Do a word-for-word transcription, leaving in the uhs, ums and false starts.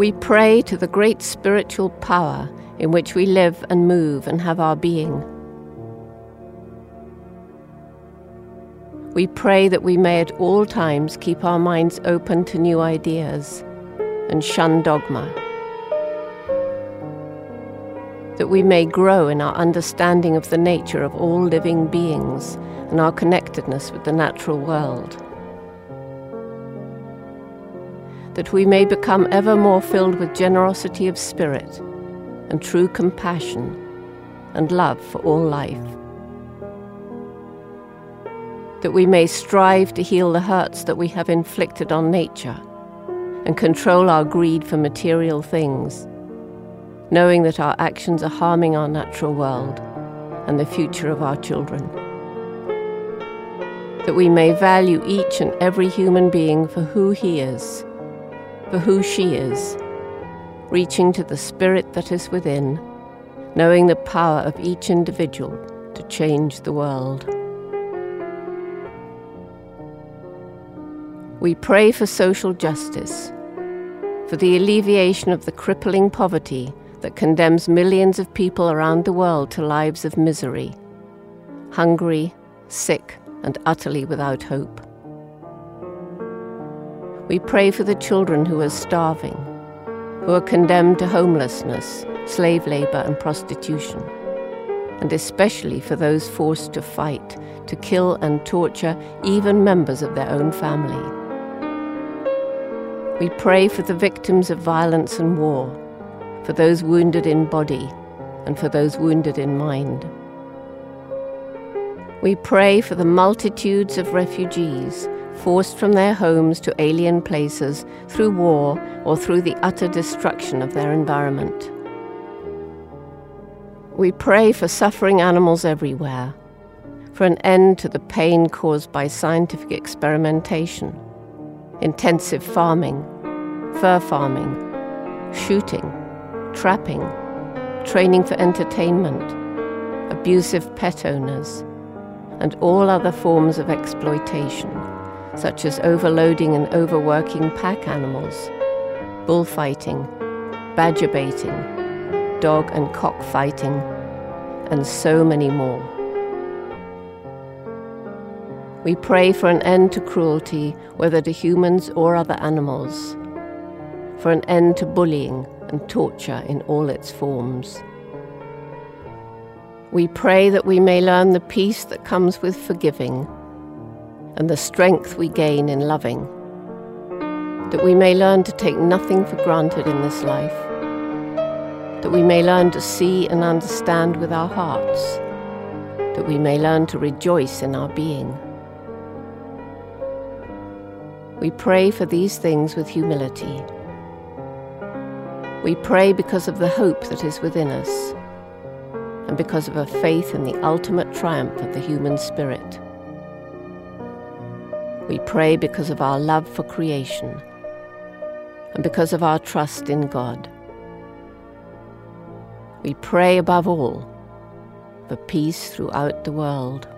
We pray to the great spiritual power in which we live and move and have our being. We pray that we may at all times keep our minds open to new ideas and shun dogma, that we may grow in our understanding of the nature of all living beings and our connectedness with the natural world, that we may become ever more filled with generosity of spirit and true compassion and love for all life, that we may strive to heal the hurts that we have inflicted on nature and control our greed for material things, knowing that our actions are harming our natural world and the future of our children, that we may value each and every human being for who he is, for who she is, reaching to the spirit that is within, knowing the power of each individual to change the world. We pray for social justice, for the alleviation of the crippling poverty that condemns millions of people around the world to lives of misery, hungry, sick, and utterly without hope. We pray for the children who are starving, who are condemned to homelessness, slave labor, and prostitution, and especially for those forced to fight, to kill and torture even members of their own family. We pray for the victims of violence and war, for those wounded in body and for those wounded in mind. We pray for the multitudes of refugees forced from their homes to alien places through war or through the utter destruction of their environment. We pray for suffering animals everywhere, for an end to the pain caused by scientific experimentation, intensive farming, fur farming, shooting, trapping, training for entertainment, abusive pet owners, and all other forms of exploitation, such as overloading and overworking pack animals, bullfighting, badger baiting, dog and cock fighting, and so many more. We pray for an end to cruelty, whether to humans or other animals, for an end to bullying and torture in all its forms. We pray that we may learn the peace that comes with forgiving and the strength we gain in loving, that we may learn to take nothing for granted in this life, that we may learn to see and understand with our hearts, that we may learn to rejoice in our being. We pray for these things with humility. We pray because of the hope that is within us, and because of a faith in the ultimate triumph of the human spirit. We pray because of our love for creation, and because of our trust in God. We pray above all for peace throughout the world.